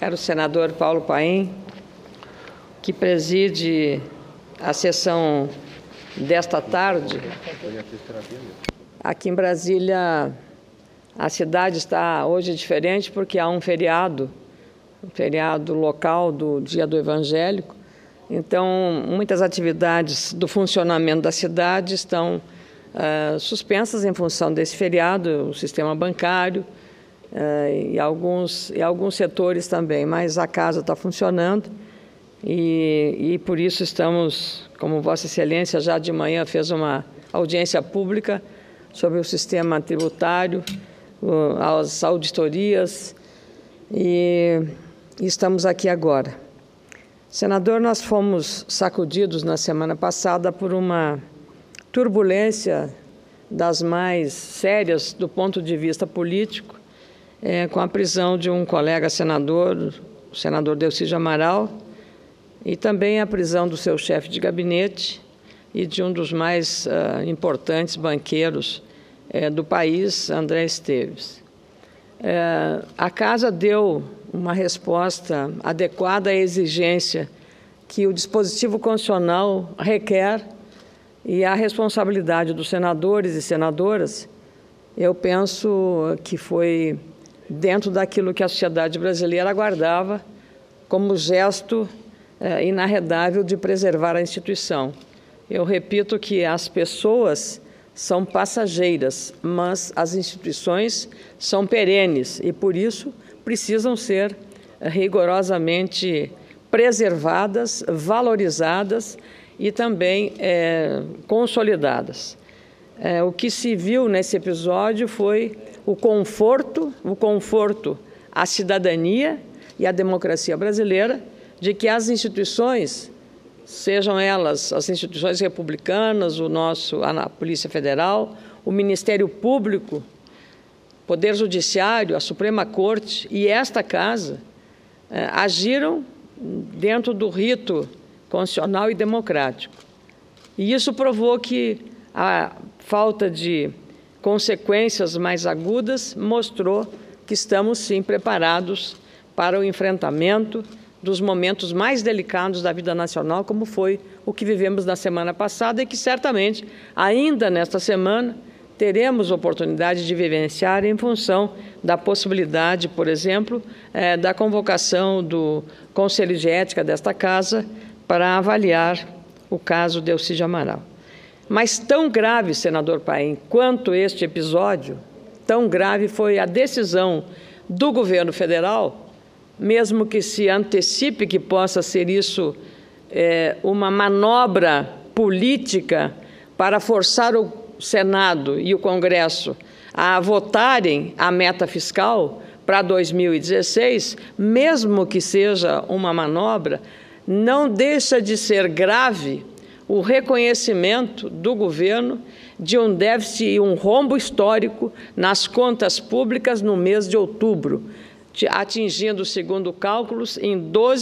caro senador Paulo Paim, que preside a sessão desta tarde. Aqui em Brasília, a cidade está hoje diferente porque há um feriado local do Dia do Evangélico. Então, muitas atividades do funcionamento da cidade estão suspensas em função desse feriado, o sistema bancário e alguns setores também, mas a casa está funcionando e por isso estamos, como Vossa Excelência já de manhã fez uma audiência pública sobre o sistema tributário, as auditorias e estamos aqui agora. Senador, nós fomos sacudidos na semana passada por uma turbulência das mais sérias do ponto de vista político, com a prisão de um colega senador, o senador Delcy Amaral, e também a prisão do seu chefe de gabinete e de um dos mais importantes banqueiros do país, André Esteves. A Casa deu uma resposta adequada à exigência que o dispositivo constitucional requer e a responsabilidade dos senadores e senadoras, eu penso que foi dentro daquilo que a sociedade brasileira aguardava como gesto inarredável de preservar a instituição. Eu repito que as pessoas são passageiras, mas as instituições são perenes e, por isso, precisam ser rigorosamente preservadas, valorizadas e também consolidadas. O que se viu nesse episódio foi o conforto à cidadania e à democracia brasileira de que as instituições, sejam elas as instituições republicanas, a Polícia Federal, o Ministério Público, Poder Judiciário, a Suprema Corte e esta Casa, agiram dentro do rito constitucional e democrático. E isso provou que a falta de consequências mais agudas mostrou que estamos, sim, preparados para o enfrentamento dos momentos mais delicados da vida nacional, como foi o que vivemos na semana passada e que, certamente, ainda nesta semana, teremos oportunidade de vivenciar em função da possibilidade, por exemplo, da convocação do Conselho de Ética desta Casa para avaliar o caso Delcy Amaral. Mas tão grave, senador Paim, quanto este episódio, tão grave foi a decisão do governo federal, mesmo que se antecipe que possa ser isso uma manobra política para forçar o Senado e o Congresso a votarem a meta fiscal para 2016, mesmo que seja uma manobra, não deixa de ser grave o reconhecimento do governo de um déficit e um rombo histórico nas contas públicas no mês de outubro, atingindo, segundo cálculos, em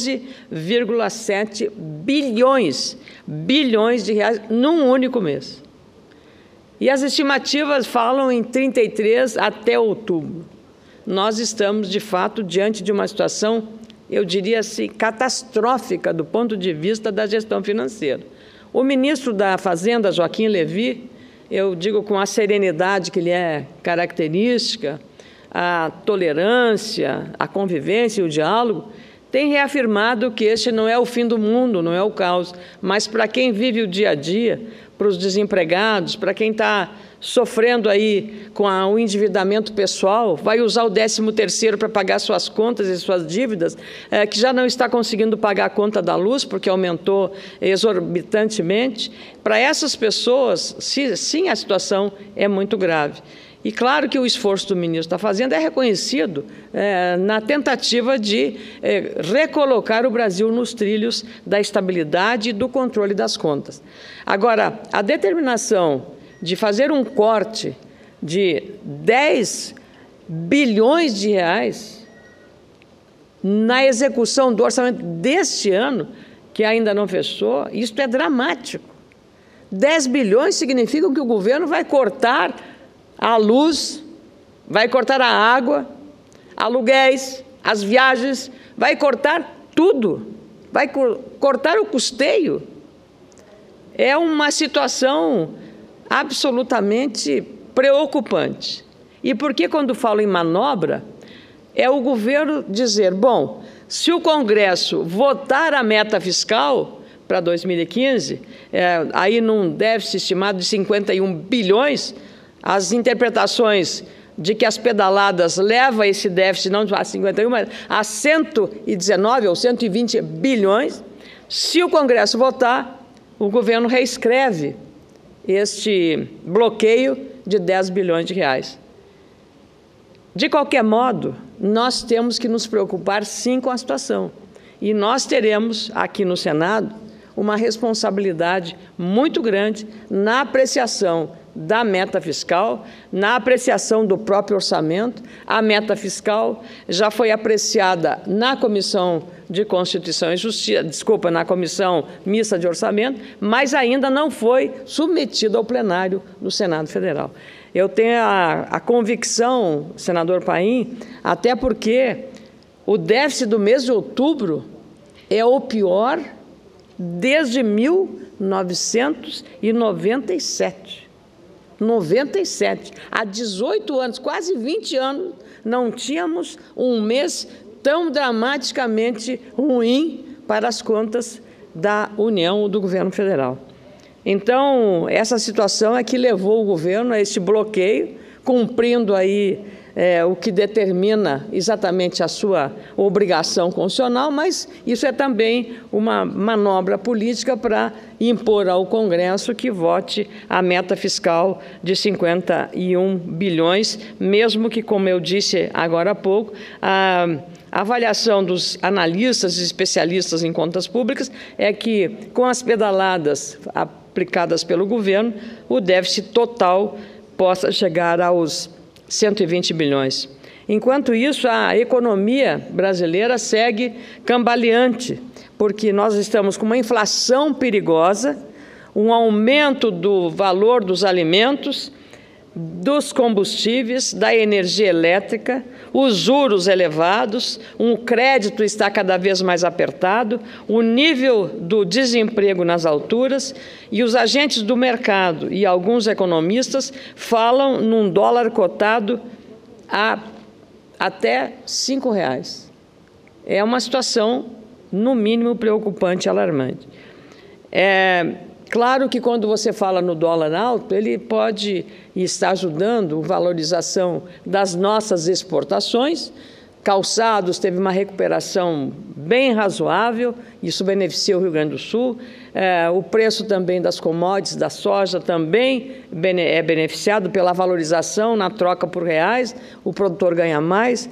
12,7 bilhões de reais num único mês. E as estimativas falam em 33 até outubro. Nós estamos, de fato, diante de uma situação, eu diria assim, catastrófica do ponto de vista da gestão financeira. O ministro da Fazenda, Joaquim Levy, eu digo com a serenidade que lhe é característica, a tolerância, a convivência e o diálogo, tem reafirmado que este não é o fim do mundo, não é o caos, mas para quem vive o dia a dia, para os desempregados, para quem está sofrendo aí com o endividamento pessoal, vai usar o 13º para pagar suas contas e suas dívidas, que já não está conseguindo pagar a conta da luz, porque aumentou exorbitantemente. Para essas pessoas, sim, a situação é muito grave. E claro que o esforço do ministro da Fazenda é reconhecido na tentativa de recolocar o Brasil nos trilhos da estabilidade e do controle das contas. Agora, a determinação de fazer um corte de 10 bilhões de reais na execução do orçamento deste ano, que ainda não fechou, isso é dramático. 10 bilhões significa que o governo vai cortar a luz, vai cortar a água, aluguéis, as viagens, vai cortar tudo, vai cortar o custeio. É uma situação absolutamente preocupante. E por que, quando falo em manobra, é o governo dizer, bom, se o Congresso votar a meta fiscal para 2015, aí num déficit estimado de 51 bilhões, as interpretações de que as pedaladas levam esse déficit não a 51, mas a 119 ou 120 bilhões, se o Congresso votar, o governo reescreve este bloqueio de 10 bilhões de reais. De qualquer modo, nós temos que nos preocupar, sim, com a situação. E nós teremos, aqui no Senado, uma responsabilidade muito grande na apreciação da meta fiscal, na apreciação do próprio orçamento. A meta fiscal já foi apreciada na Comissão de Constituição e Justiça, na Comissão Mista de Orçamento, mas ainda não foi submetida ao plenário do Senado Federal. Eu tenho a convicção, senador Paim, até porque o déficit do mês de outubro é o pior desde 1997. 97. Há 18 anos, quase 20 anos, não tínhamos um mês tão dramaticamente ruim para as contas da União, do governo federal. Então, essa situação é que levou o governo a esse bloqueio, cumprindo aí o que determina exatamente a sua obrigação constitucional, mas isso é também uma manobra política para impor ao Congresso que vote a meta fiscal de 51 bilhões, mesmo que, como eu disse agora há pouco, a avaliação dos analistas e especialistas em contas públicas é que, com as pedaladas aplicadas pelo governo, o déficit total possa chegar aos 120 bilhões. Enquanto isso, a economia brasileira segue cambaleante, porque nós estamos com uma inflação perigosa, um aumento do valor dos alimentos, dos combustíveis, da energia elétrica, os juros elevados, um crédito está cada vez mais apertado, o nível do desemprego nas alturas, e os agentes do mercado e alguns economistas falam num dólar cotado a até R$ 5,00. É uma situação, no mínimo, preocupante e alarmante. Claro que, quando você fala no dólar alto, ele pode estar ajudando a valorização das nossas exportações. Calçados teve uma recuperação bem razoável, isso beneficia o Rio Grande do Sul. O preço também das commodities, da soja, também é beneficiado pela valorização na troca por reais, o produtor ganha mais,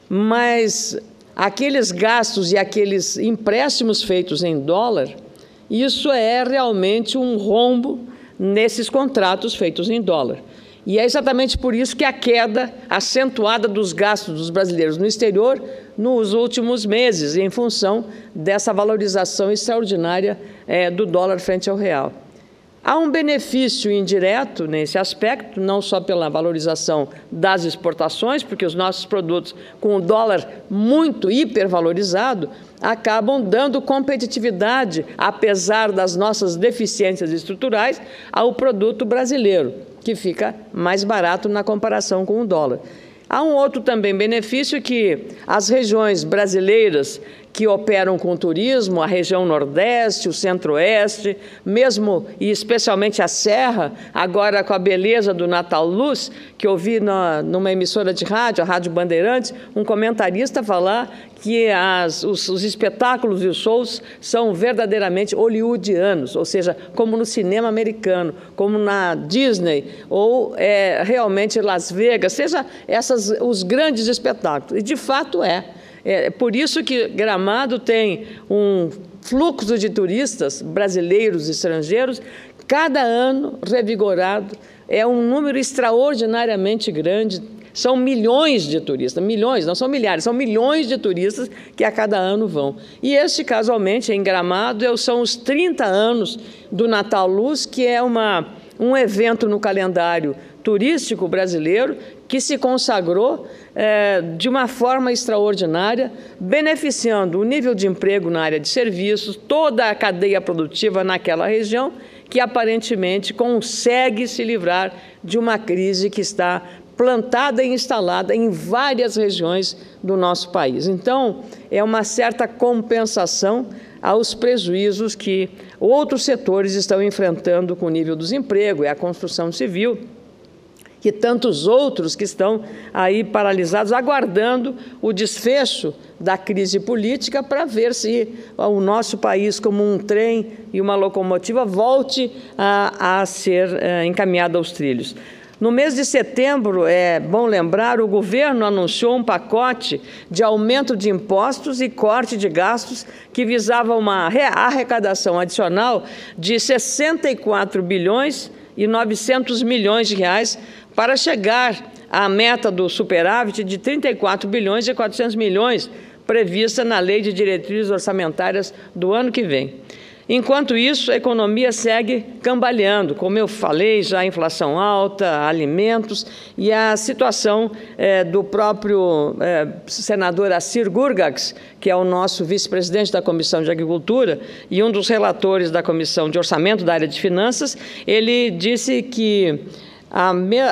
mas aqueles gastos e aqueles empréstimos feitos em dólar, isso é realmente um rombo nesses contratos feitos em dólar. E é exatamente por isso que a queda acentuada dos gastos dos brasileiros no exterior nos últimos meses, em função dessa valorização extraordinária do dólar frente ao real. Há um benefício indireto nesse aspecto, não só pela valorização das exportações, porque os nossos produtos, com o dólar muito hipervalorizado, acabam dando competitividade, apesar das nossas deficiências estruturais, ao produto brasileiro, que fica mais barato na comparação com o dólar. Há um outro também benefício, que as regiões brasileiras que operam com turismo, a região Nordeste, o Centro-Oeste, mesmo e especialmente a Serra, agora com a beleza do Natal Luz, que eu vi numa emissora de rádio, a Rádio Bandeirantes, um comentarista falar que os espetáculos e os shows são verdadeiramente hollywoodianos, ou seja, como no cinema americano, como na Disney, ou realmente Las Vegas, seja os grandes espetáculos. E, de fato, É por isso que Gramado tem um fluxo de turistas brasileiros e estrangeiros, cada ano revigorado. É um número extraordinariamente grande. São milhões de turistas, milhões, não são milhares, são milhões de turistas que a cada ano vão. E este, casualmente, em Gramado, são os 30 anos do Natal Luz, que é um evento no calendário turístico brasileiro que se consagrou de uma forma extraordinária, beneficiando o nível de emprego na área de serviços, toda a cadeia produtiva naquela região, que aparentemente consegue se livrar de uma crise que está plantada e instalada em várias regiões do nosso país. Então, é uma certa compensação aos prejuízos que outros setores estão enfrentando com o nível do desemprego, é a construção civil, e tantos outros que estão aí paralisados, aguardando o desfecho da crise política para ver se o nosso país, como um trem e uma locomotiva, volte a ser encaminhado aos trilhos. No mês de setembro, é bom lembrar, o governo anunciou um pacote de aumento de impostos e corte de gastos que visava uma arrecadação adicional de 64 bilhões e 900 milhões de reais para chegar à meta do superávit de 34 bilhões e 400 milhões prevista na Lei de Diretrizes Orçamentárias do ano que vem. Enquanto isso, a economia segue cambaleando, como eu falei, já a inflação alta, alimentos, e a situação do próprio senador Assir Gurgax, que é o nosso vice-presidente da Comissão de Agricultura e um dos relatores da Comissão de Orçamento da área de Finanças, ele disse que a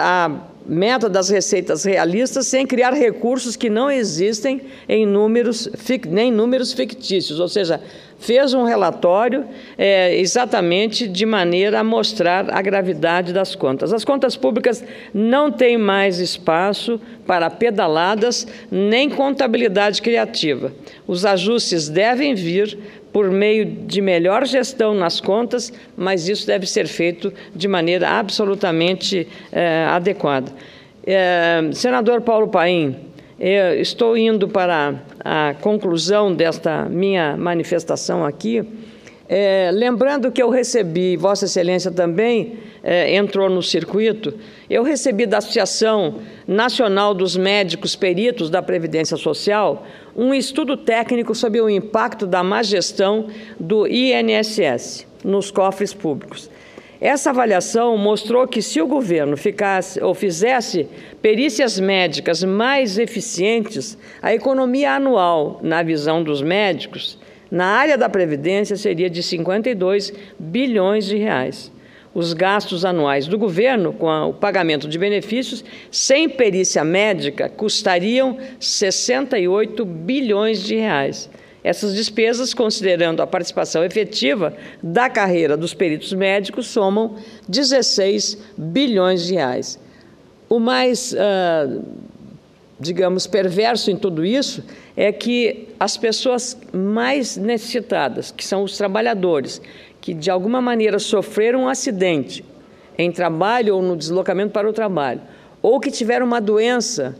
meta das receitas realistas sem criar recursos que não existem em nem números fictícios, ou seja, fez um relatório exatamente de maneira a mostrar a gravidade das contas. As contas públicas não têm mais espaço para pedaladas nem contabilidade criativa. Os ajustes devem vir por meio de melhor gestão nas contas, mas isso deve ser feito de maneira absolutamente adequada. Senador Paulo Paim, eu estou indo para a conclusão desta minha manifestação aqui, lembrando que eu recebi, Vossa Excelência também entrou no circuito, eu recebi da Associação Nacional dos Médicos Peritos da Previdência Social um estudo técnico sobre o impacto da má gestão do INSS nos cofres públicos. Essa avaliação mostrou que, se o governo fizesse perícias médicas mais eficientes, a economia anual, na visão dos médicos, na área da Previdência, seria de 52 bilhões de reais. Os gastos anuais do governo, com o pagamento de benefícios, sem perícia médica, custariam 68 bilhões de reais. Essas despesas, considerando a participação efetiva da carreira dos peritos médicos, somam 16 bilhões de reais. O mais, digamos, perverso em tudo isso é que as pessoas mais necessitadas, que são os trabalhadores, que de alguma maneira sofreram um acidente em trabalho ou no deslocamento para o trabalho, ou que tiveram uma doença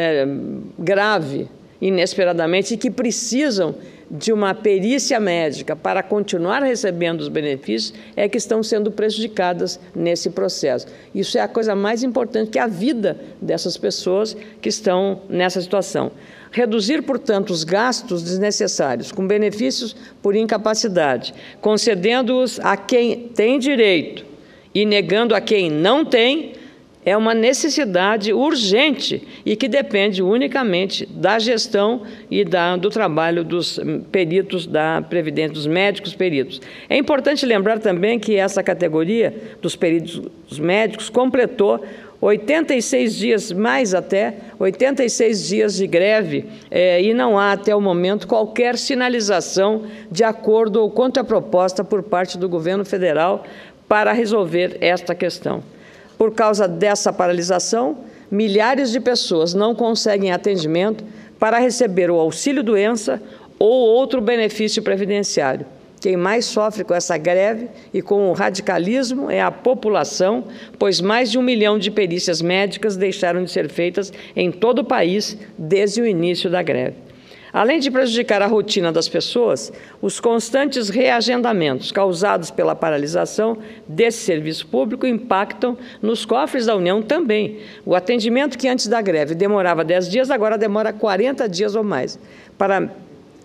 grave, inesperadamente, e que precisam de uma perícia médica para continuar recebendo os benefícios, é que estão sendo prejudicadas nesse processo. Isso é a coisa mais importante, que é a vida dessas pessoas que estão nessa situação. Reduzir, portanto, os gastos desnecessários com benefícios por incapacidade, concedendo-os a quem tem direito e negando a quem não tem, é uma necessidade urgente e que depende unicamente da gestão e do trabalho dos peritos da Previdência, dos médicos peritos. É importante lembrar também que essa categoria dos peritos médicos completou 86 dias, mais até, 86 dias de greve, e não há, até o momento, qualquer sinalização de acordo ou contraproposta por parte do governo federal para resolver esta questão. Por causa dessa paralisação, milhares de pessoas não conseguem atendimento para receber o auxílio-doença ou outro benefício previdenciário. Quem mais sofre com essa greve e com o radicalismo é a população, pois mais de 1 milhão de perícias médicas deixaram de ser feitas em todo o país desde o início da greve. Além de prejudicar a rotina das pessoas, os constantes reagendamentos causados pela paralisação desse serviço público impactam nos cofres da União também. O atendimento que antes da greve demorava 10 dias, agora demora 40 dias ou mais. Para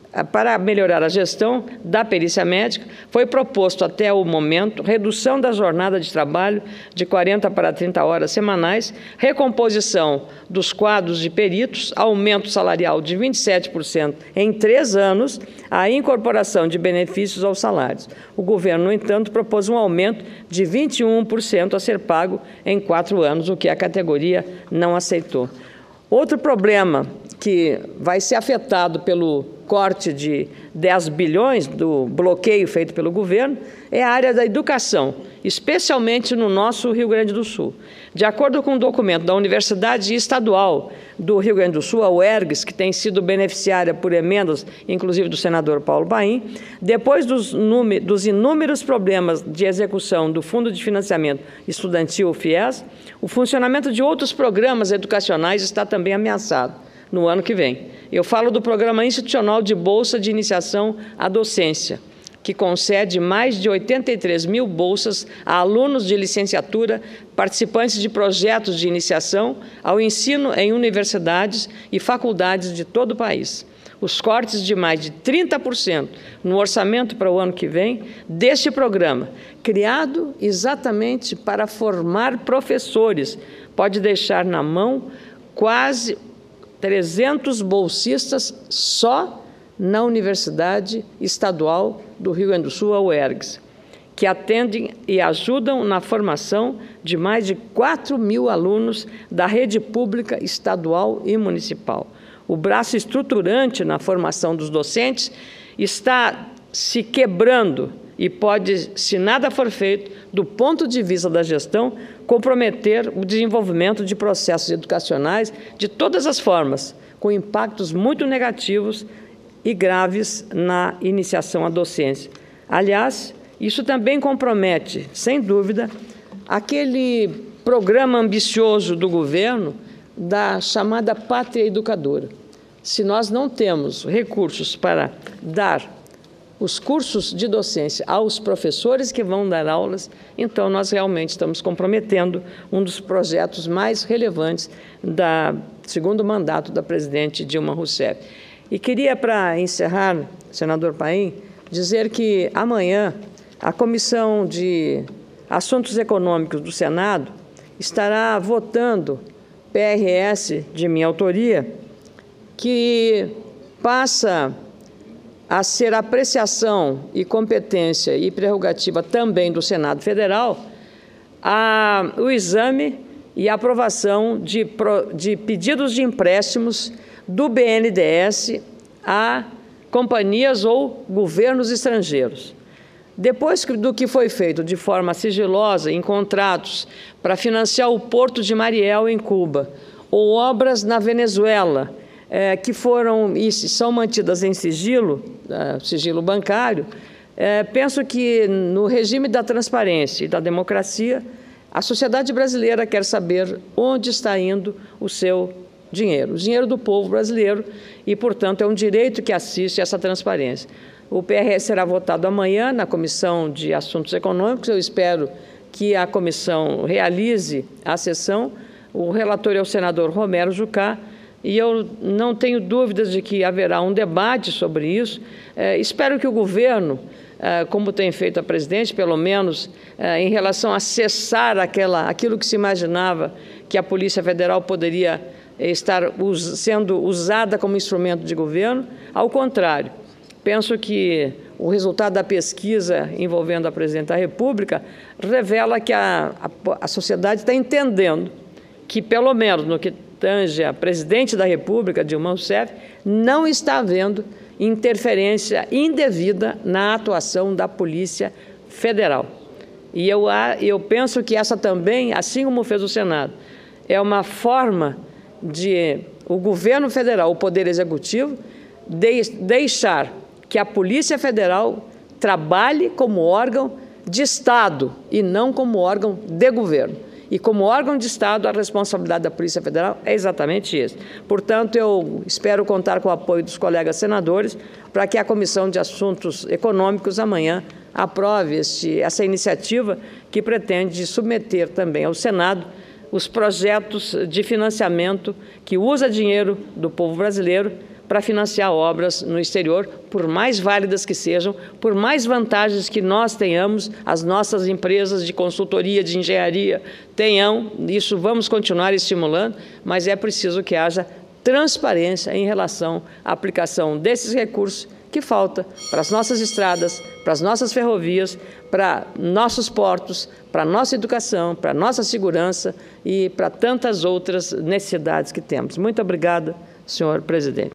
Para melhorar a gestão da perícia médica, foi proposto até o momento redução da jornada de trabalho de 40 para 30 horas semanais, recomposição dos quadros de peritos, aumento salarial de 27% em 3 anos, a incorporação de benefícios aos salários. O governo, no entanto, propôs um aumento de 21% a ser pago em 4 anos, o que a categoria não aceitou. Outro problema que vai ser afetado pelo corte de 10 bilhões do bloqueio feito pelo governo é a área da educação, especialmente no nosso Rio Grande do Sul. De acordo com um documento da Universidade Estadual do Rio Grande do Sul, a UERGS, que tem sido beneficiária por emendas, inclusive do senador Paulo Paim, depois dos inúmeros problemas de execução do Fundo de Financiamento Estudantil, o FIES, o funcionamento de outros programas educacionais está também ameaçado no ano que vem. Eu falo do Programa Institucional de Bolsa de Iniciação à Docência, que concede mais de 83 mil bolsas a alunos de licenciatura, participantes de projetos de iniciação ao ensino em universidades e faculdades de todo o país. Os cortes de mais de 30% no orçamento para o ano que vem deste programa, criado exatamente para formar professores, pode deixar na mão quase 300 bolsistas só na Universidade Estadual do Rio Grande do Sul, a UERGS, que atendem e ajudam na formação de mais de 4 mil alunos da rede pública estadual e municipal. O braço estruturante na formação dos docentes está se quebrando e pode, se nada for feito, do ponto de vista da gestão, comprometer o desenvolvimento de processos educacionais de todas as formas, com impactos muito negativos e graves na iniciação à docência. Aliás, isso também compromete, sem dúvida, aquele programa ambicioso do governo da chamada pátria educadora. Se nós não temos recursos para dar os cursos de docência aos professores que vão dar aulas, então nós realmente estamos comprometendo um dos projetos mais relevantes do segundo mandato da presidente Dilma Rousseff. E queria, para encerrar, senador Paim, dizer que amanhã a Comissão de Assuntos Econômicos do Senado estará votando PRS de minha autoria, que passa a ser apreciação e competência e prerrogativa também do Senado Federal, o exame e aprovação de pedidos de empréstimos do BNDES a companhias ou governos estrangeiros. Depois do que foi feito de forma sigilosa em contratos para financiar o Porto de Mariel, em Cuba, ou obras na Venezuela, que foram e são mantidas em sigilo bancário, penso que no regime da transparência e da democracia, a sociedade brasileira quer saber onde está indo o seu dinheiro, o dinheiro do povo brasileiro, e, portanto, é um direito que assiste essa transparência. O PRS será votado amanhã na Comissão de Assuntos Econômicos. Eu espero que a comissão realize a sessão. O relator é o senador Romero Jucá, e eu não tenho dúvidas de que haverá um debate sobre isso. Espero que o governo, como tem feito a presidente, pelo menos em relação a cessar aquilo que se imaginava que a Polícia Federal poderia estar sendo usada como instrumento de governo, ao contrário. Penso que o resultado da pesquisa envolvendo a presidente da República revela que a sociedade está entendendo que, pelo menos no que tange a presidente da República, Dilma Rousseff, não está havendo interferência indevida na atuação da Polícia Federal. E eu penso que essa também, assim como fez o Senado, é uma forma de o governo federal, o Poder Executivo, deixar que a Polícia Federal trabalhe como órgão de Estado e não como órgão de governo. E como órgão de Estado, a responsabilidade da Polícia Federal é exatamente essa. Portanto, eu espero contar com o apoio dos colegas senadores para que a Comissão de Assuntos Econômicos amanhã aprove essa iniciativa que pretende submeter também ao Senado os projetos de financiamento que usa dinheiro do povo brasileiro para financiar obras no exterior, por mais válidas que sejam, por mais vantagens que nós tenhamos, as nossas empresas de consultoria, de engenharia tenham, isso vamos continuar estimulando, mas é preciso que haja transparência em relação à aplicação desses recursos que falta para as nossas estradas, para as nossas ferrovias, para nossos portos, para a nossa educação, para a nossa segurança e para tantas outras necessidades que temos. Muito obrigada, senhor presidente.